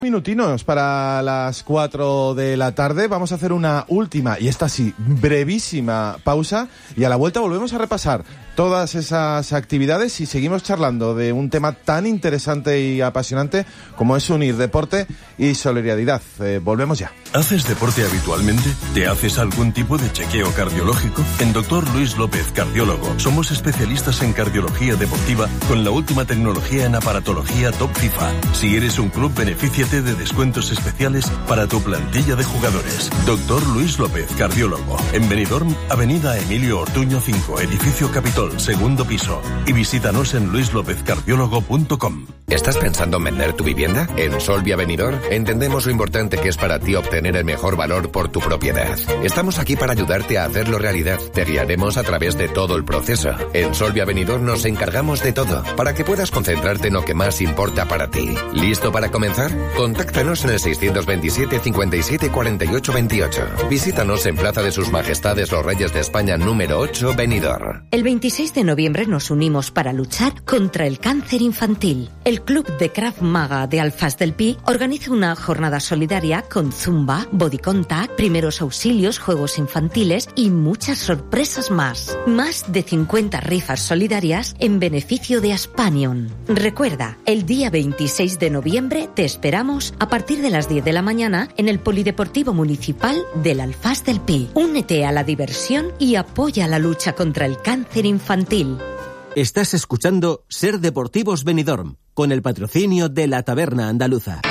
Minutinos para las 4 de la tarde. Vamos a hacer una última, y esta sí, brevísima pausa, y a la vuelta volvemos a repasar todas esas actividades y seguimos charlando de un tema tan interesante y apasionante como es unir deporte y solidaridad. Volvemos ya. ¿Haces deporte habitualmente? ¿Te haces algún tipo de chequeo cardiológico? En Dr. Luis López, cardiólogo, somos especialistas en cardiología deportiva con la última tecnología en aparatología top FIFA. Si eres un club, benefíciate de descuentos especiales para tu plantilla de jugadores. Dr. Luis López, cardiólogo, en Benidorm, Avenida Emilio Ortuño 5, edificio Capitol, segundo piso. Y visítanos en luislopezcardiólogo.com. ¿Estás pensando en vender tu vivienda? En Solvia Benidorm entendemos lo importante que es para ti obtener el mejor valor por tu propiedad. Estamos aquí para ayudarte a hacerlo realidad. Te guiaremos a través de todo el proceso. En Solvia Benidorm nos encargamos de todo, para que puedas concentrarte en lo que más importa para ti. ¿Listo para comenzar? Contáctanos en el 627 57 48 28. Visítanos en Plaza de Sus Majestades los Reyes de España número 8, Benidorm. El 26 de noviembre nos unimos para luchar contra el cáncer infantil. El Club de Krav Maga de Alfaz del Pi organiza una jornada solidaria con zumba, body contact, primeros auxilios, juegos infantiles y muchas sorpresas más. Más de 50 rifas solidarias en beneficio de Aspanion. Recuerda, el día 26 de noviembre te esperamos a partir de las 10 de la mañana en el Polideportivo Municipal del Alfaz del Pi. Únete a la diversión y apoya la lucha contra el cáncer infantil. Estás escuchando Ser Deportivos Benidorm, con el patrocinio de la Taberna Andaluza.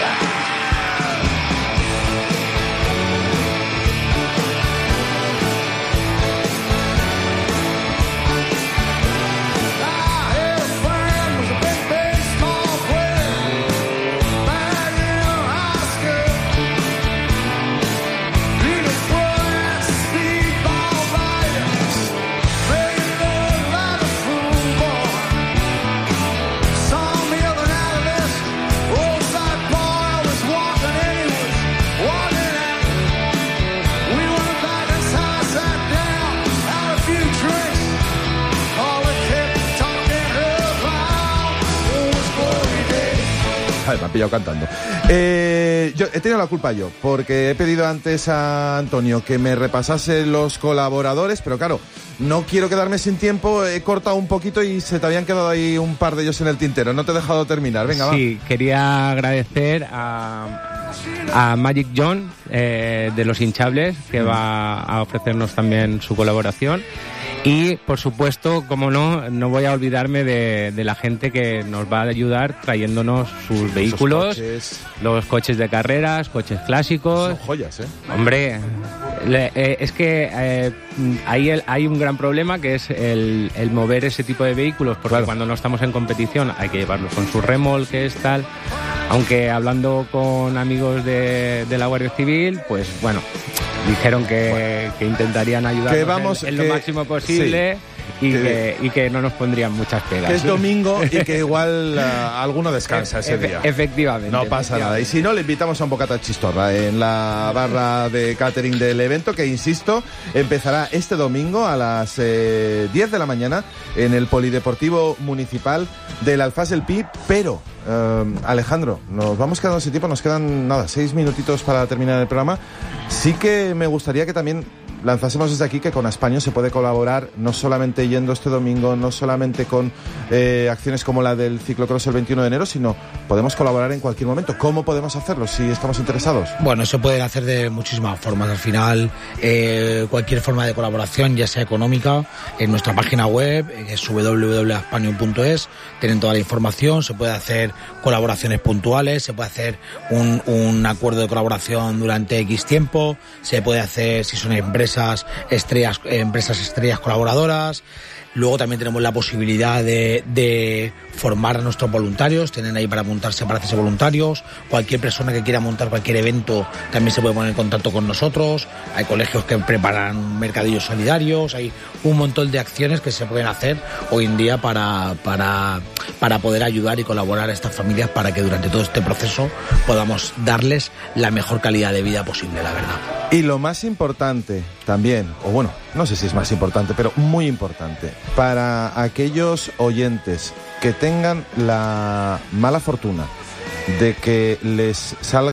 Me ha pillado cantando. Yo he tenido la culpa porque he pedido antes a Antonio que me repasase los colaboradores, pero claro, no quiero quedarme sin tiempo, he cortado un poquito y se te habían quedado ahí un par de ellos en el tintero, no te he dejado terminar, venga, sí, va. Quería agradecer a Magic John de Los Hinchables, que va a ofrecernos también su colaboración. Y, por supuesto, como no voy a olvidarme de la gente que nos va a ayudar trayéndonos sus vehículos, los coches de carreras, coches clásicos. Son joyas, ¿eh? Hombre, es que hay un gran problema, que es el mover ese tipo de vehículos, porque claro, cuando no estamos en competición hay que llevarlos con sus remolques, tal. Aunque hablando con amigos de la Guardia Civil, pues bueno, dijeron que intentarían ayudarnos en lo máximo posible, sí, y que no nos pondrían muchas pegas. Que es domingo y que igual alguno descansa ese día. Efectivamente. No pasa nada. Y si no, le invitamos a un bocata chistorra en la barra de catering del evento, que insisto, empezará este domingo a las 10 de la mañana en el Polideportivo Municipal del Alfaz del Pi, pero... Alejandro, nos vamos quedando sin tiempo, nos quedan 6 minutitos para terminar el programa. Sí que me gustaría que también lanzásemos desde aquí que con Aspanion se puede colaborar, no solamente yendo este domingo, no solamente con acciones como la del ciclocross el 21 de enero, sino podemos colaborar en cualquier momento. ¿Cómo podemos hacerlo si estamos interesados? Bueno, se puede hacer de muchísimas formas. Al final, cualquier forma de colaboración, ya sea económica, en nuestra página web, es www.aspanion.es, tienen toda la información. Se puede hacer colaboraciones puntuales, se puede hacer un acuerdo de colaboración durante X tiempo, se puede hacer, si son empresas estrellas colaboradoras. Luego también tenemos la posibilidad de formar a nuestros voluntarios, tienen ahí para apuntarse, para hacerse voluntarios. Cualquier persona que quiera montar cualquier evento también se puede poner en contacto con nosotros. Hay colegios que preparan mercadillos solidarios, hay un montón de acciones que se pueden hacer hoy en día para poder ayudar y colaborar a estas familias para que durante todo este proceso podamos darles la mejor calidad de vida posible, la verdad. Y lo más importante también, o bueno, no sé si es más importante, pero muy importante, para aquellos oyentes que tengan la mala fortuna de que les salga